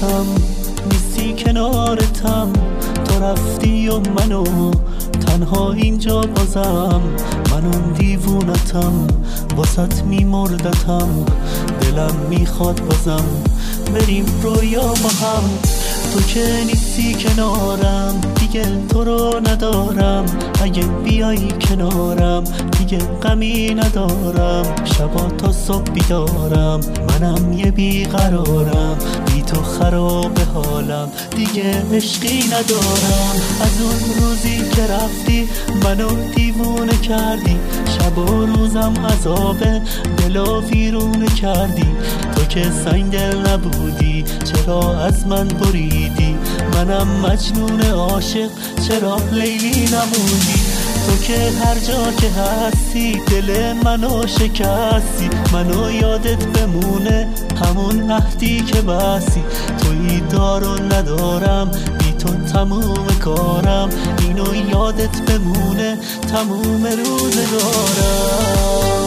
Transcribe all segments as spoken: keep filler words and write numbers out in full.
یادتم نیستی کنارتم، تو رفتی و منو تنها اینجا بازم، من اون دیوونتم واسط میمردتم، دلم میخواد بازم بریم رویا با هم. تو که نیستی کنارم دیگه تو رو ندارم، اگه بیایی کنارم دیگه غمی ندارم، شبا تا صبح بیدارم منم یه بیقرارم، بی تو خراب حالم دیگه عشقی ندارم. از اون روزی که رفتی منو دیوونه کردی، شب و روزم عذابه دلو ویرونه کردی، تو که سنگ دل نبودی چرا از من بریدی، منم مجنون عاشق چرا لیلی نمودی، تو که هر جا که هستی دل منو شکستی، منو یادت بمونه همون عهدی که بستی، تویی دارو ندارم بی تو تموم کارم، اینو یادت بمونه تموم روزگارم.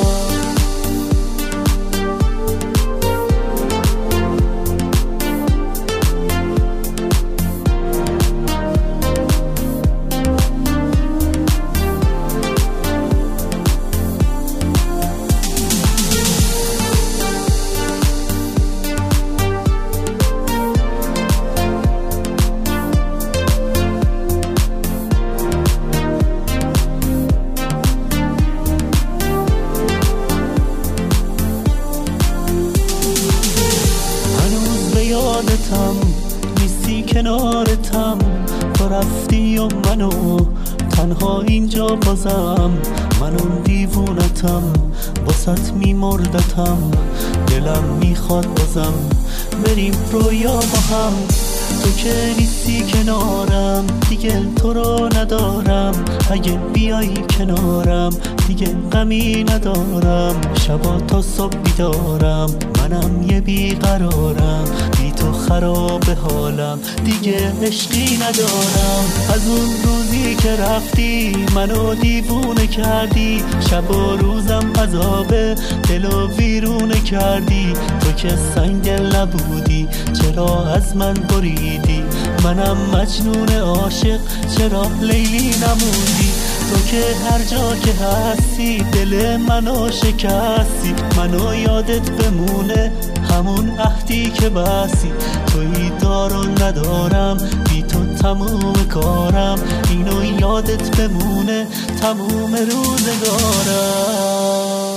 یادتم نیستی کنارتم، تو رفتی و منو تنها اینجا بازم، من اون دیوونتم واسط میمردتم، دلم میخواد بازم بریم رویا با هم. تو که نیستی کنارم دیگه تو رو ندارم، اگه بیایی کنارم دیگه غمی ندارم، شبا تا صبح بیدارم منم یه بیقرارم، بی تو خراب حالم دیگه عشقی ندارم. از اون روزی که رفتی منو دیوونه کردی، شب و روزم عذابه دلو ویرونه کردی، تو که سنگ دل نبودی چرا از من بریدی، منم مجنون عاشق چرا لیلی نموندی، تو که هر جا که هستی دل منو شکستی، منو یادت بمونه همون عهدی که بستی، تویی دارو ندارم بی تو تموم کارم، اینو یادت بمونه تموم روزگارم.